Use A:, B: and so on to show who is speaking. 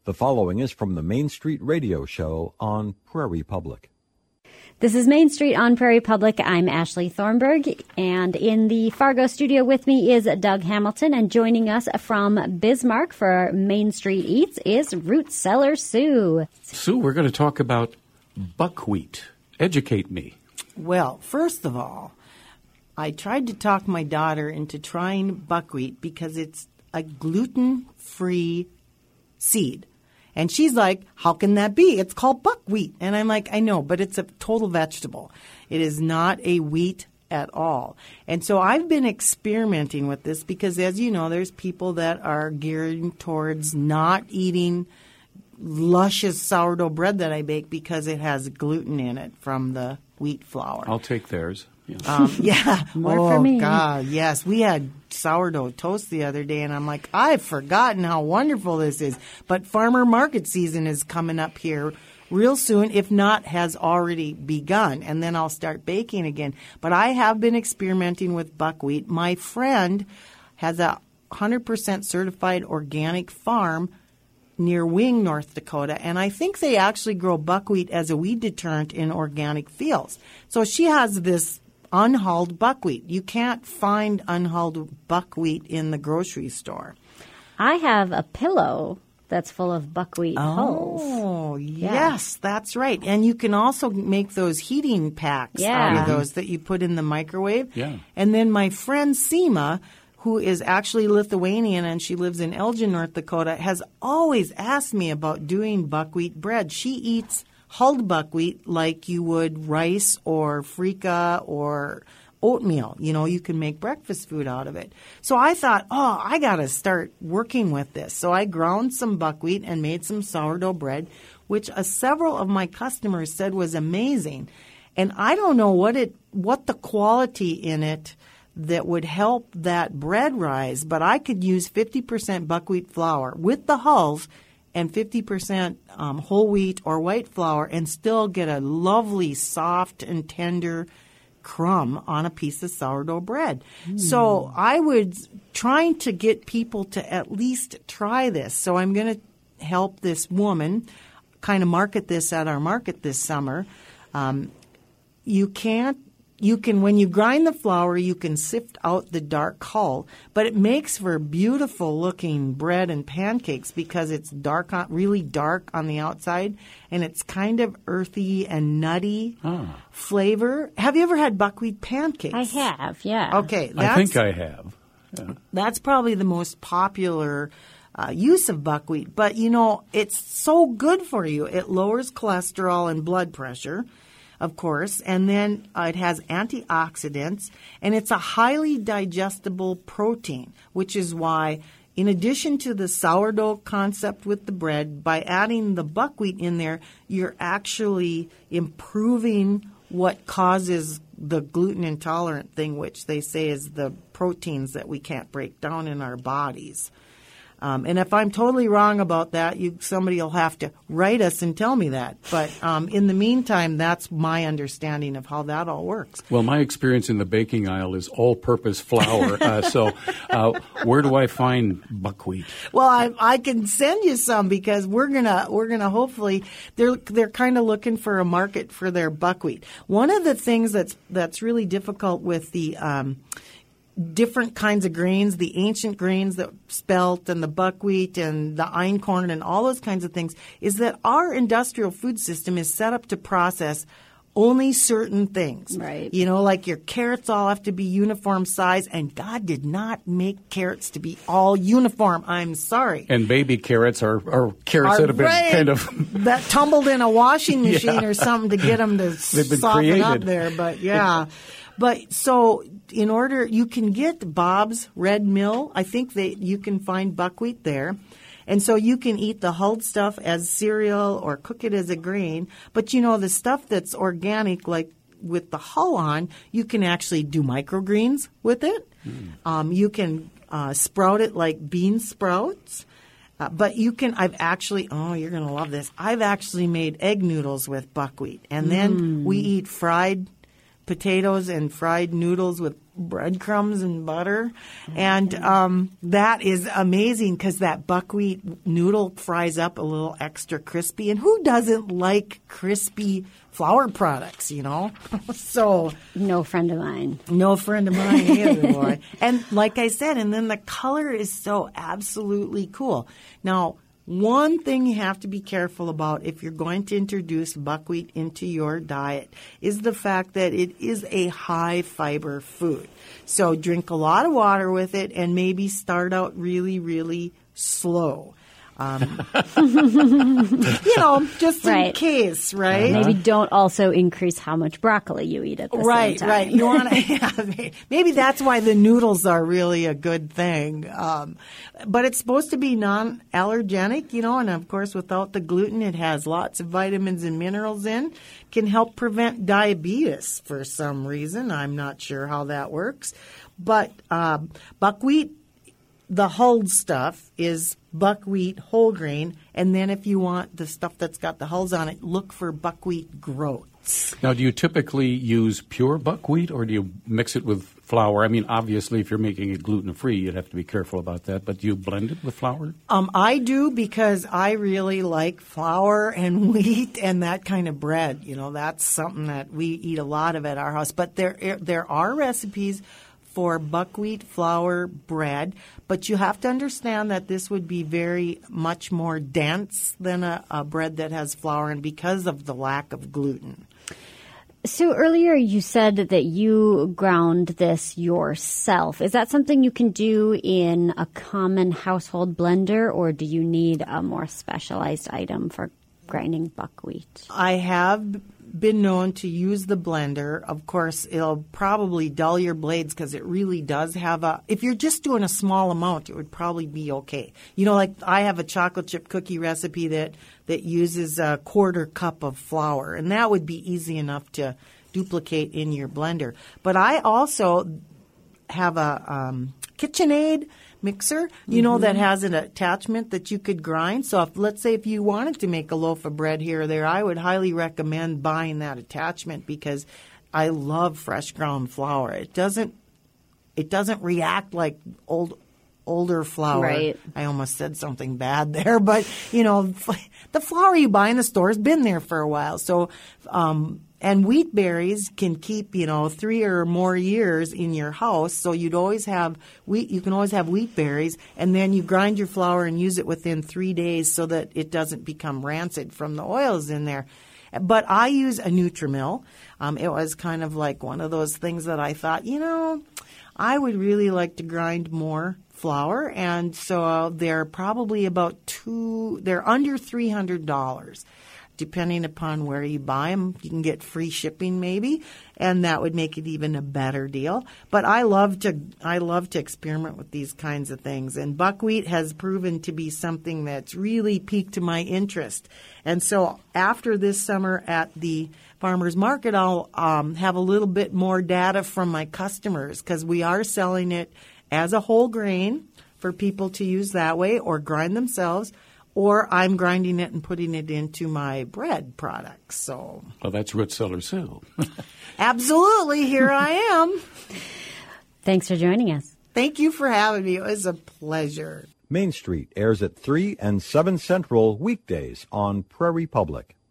A: The following is from the Main Street Radio Show on Prairie Public.
B: This is Main Street on Prairie Public. I'm Ashley Thornburg, and in the Fargo studio with me is Doug Hamilton, and joining us from Bismarck for Main Street Eats is Root Cellar Sue.
C: Sue, we're going to talk about buckwheat. Educate me.
D: Well, first of all, I tried to talk my daughter into trying buckwheat because it's a gluten-free seed. And she's like, how can that be? It's called buckwheat. And I'm like, I know, but it's a total vegetable. It is not a wheat at all. And so I've been experimenting with this because, as you know, there's people that are geared towards not eating luscious sourdough bread that I bake because it has gluten in it from the wheat flour.
C: I'll take theirs.
D: Yeah.
B: More for me.
D: Oh, God, yes. We had sourdough toast the other day, and I'm like, I've forgotten how wonderful this is. But farmer market season is coming up here real soon, if not has already begun, and then I'll start baking again. But I have been experimenting with buckwheat. My friend has a 100% certified organic farm near Wing, North Dakota, and I think they actually grow buckwheat as a weed deterrent in organic fields. So she has this unhulled buckwheat. You can't find unhulled buckwheat in the grocery store.
B: I have a pillow that's full of buckwheat hulls.
D: Oh, yes, that's right. And you can also make those heating packs out of those that you put in the microwave.
C: Yeah.
D: And then my friend Seema, who is actually Lithuanian and she lives in Elgin, North Dakota, has always asked me about doing buckwheat bread. She eats hulled buckwheat like you would rice or freekeh or oatmeal. You know, you can make breakfast food out of it. So I thought, I got to start working with this. So I ground some buckwheat and made some sourdough bread, which several of my customers said was amazing. And I don't know what the quality in it that would help that bread rise, but I could use 50% buckwheat flour with the hulls and 50% whole wheat or white flour and still get a lovely, soft and tender crumb on a piece of sourdough bread. So I was trying to get people to at least try this. So I'm going to help this woman kind of market this at our market this summer. You can, when you grind the flour, you can sift out the dark hull, but it makes for beautiful looking bread and pancakes because it's really dark on the outside, and it's kind of earthy and nutty flavor. Have you ever had buckwheat pancakes?
B: I have, yeah.
D: Okay.
C: I think I have. Yeah.
D: That's probably the most popular use of buckwheat, but you know, it's so good for you. It lowers cholesterol and blood pressure, of course, and then it has antioxidants, and it's a highly digestible protein, which is why, in addition to the sourdough concept with the bread, by adding the buckwheat in there, you're actually improving what causes the gluten intolerant thing, which they say is the proteins that we can't break down in our bodies. And if I'm totally wrong about that, somebody will have to write us and tell me that. But in the meantime, that's my understanding of how that all works.
C: Well, my experience in the baking aisle is all-purpose flour. So where do I find buckwheat?
D: Well, I can send you some because we're gonna hopefully they're kind of looking for a market for their buckwheat. One of the things that's really difficult with the different kinds of grains, the ancient grains, the spelt and the buckwheat and the einkorn and all those kinds of things, is that our industrial food system is set up to process only certain things.
B: Right.
D: You know, like your carrots all have to be uniform size, and God did not make carrots to be all uniform. I'm sorry.
C: And baby carrots are carrots that have been kind of
D: that tumbled in a washing machine or something to get them to soften up there. But yeah. But so in order, you can get Bob's Red Mill. I think you can find buckwheat there. And so you can eat the hulled stuff as cereal or cook it as a grain. But, you know, the stuff that's organic, like with the hull on, you can actually do microgreens with it. You can sprout it like bean sprouts. But you can, you're going to love this. I've actually made egg noodles with buckwheat. And then we eat fried potatoes and fried noodles with breadcrumbs and butter. And that is amazing because that buckwheat noodle fries up a little extra crispy. And who doesn't like crispy flour products, you know? So
B: No friend of mine.
D: no friend of mine either, boy. And like I said, and then the color is so absolutely cool. Now, one thing you have to be careful about if you're going to introduce buckwheat into your diet is the fact that it is a high fiber food. So drink a lot of water with it and maybe start out really, really slow. Just in
B: Right.
D: case, right?
B: Maybe don't also increase how much broccoli you eat at the same time.
D: Right. You want to. Maybe that's why the noodles are really a good thing. But it's supposed to be non-allergenic, and of course, without the gluten, it has lots of vitamins and minerals in. Can help prevent diabetes for some reason. I'm not sure how that works, but buckwheat. The hulled stuff is buckwheat whole grain, and then if you want the stuff that's got the hulls on it, look for buckwheat groats.
C: Now, do you typically use pure buckwheat, or do you mix it with flour? I mean, obviously, if you're making it gluten-free, you'd have to be careful about that, but do you blend it with flour?
D: I do because I really like flour and wheat and that kind of bread. That's something that we eat a lot of at our house. But there are recipes for buckwheat flour bread, but you have to understand that this would be very much more dense than a bread that has flour, and because of the lack of gluten.
B: So earlier you said that you ground this yourself. Is that something you can do in a common household blender, or do you need a more specialized item for grinding buckwheat?
D: I have been known to use the blender. Of course, it'll probably dull your blades because it really does have if you're just doing a small amount, it would probably be okay. Like I have a chocolate chip cookie recipe that uses a 1/4 cup of flour, and that would be easy enough to duplicate in your blender. But I also have a KitchenAid mixer, that has an attachment that you could grind. So let's say if you wanted to make a loaf of bread here or there, I would highly recommend buying that attachment because I love fresh ground flour. It doesn't react like older flour.
B: Right.
D: I almost said something bad there, but the flour you buy in the store has been there for a while. So, and wheat berries can keep, 3 or more years in your house. So you'd always have you can always have wheat berries, and then you grind your flour and use it within 3 days so that it doesn't become rancid from the oils in there. But I use a Nutri-Mill. It was kind of like one of those things that I thought, I would really like to grind more flour, and so they're probably they're under $300. Depending upon where you buy them, you can get free shipping maybe, and that would make it even a better deal. But I love to experiment with these kinds of things, and buckwheat has proven to be something that's really piqued my interest. And so after this summer at the farmers market, I'll have a little bit more data from my customers because we are selling it as a whole grain for people to use that way or grind themselves. Or I'm grinding it and putting it into my bread products. So,
C: Well, that's root cellar soup.
D: absolutely, here I am.
B: Thanks for joining us.
D: Thank you for having me. It was a pleasure.
A: Main Street airs at 3 and 7 Central weekdays on Prairie Public.